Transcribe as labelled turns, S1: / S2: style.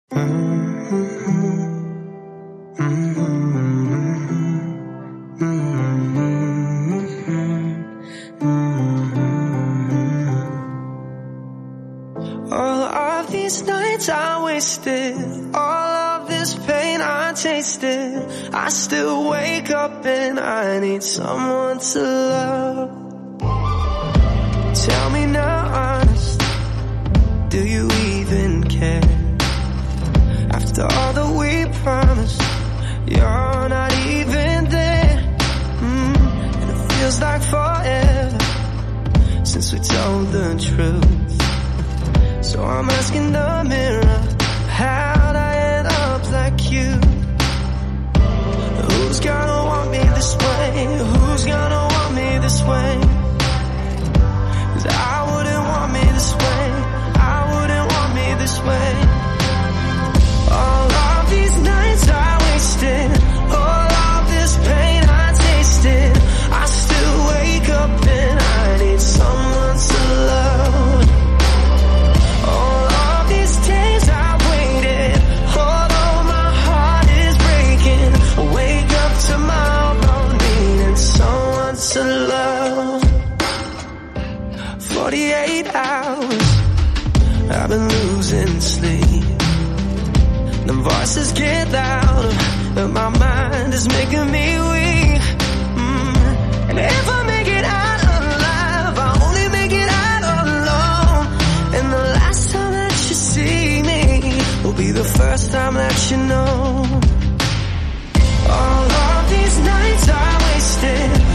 S1: All of these nights I wasted, all of this pain I tasted, I still wake up and I need someone to love. Tell me now honest, do you even care? After all that we promised, you're not even there. And it feels like forever since we told the truth. So I'm asking the mirror, how'd I end up like you? Who's gonna want me this way? Who's gonna want me this way? 'Cause I wouldn't want me this way, I wouldn't want me this way. All of these nights I wasted, all of this pain I tasted, I still wake up and I need someone to love. All of these days I waited, although my heart is breaking, I wake up tomorrow needing someone to love. 48 hours, I've been losing sleep. The voices get louder, and my mind is making me weak. And if I make it out alive, I only make it out alone. And the last time that you see me will be the first time that you know. All of these nights I wasted,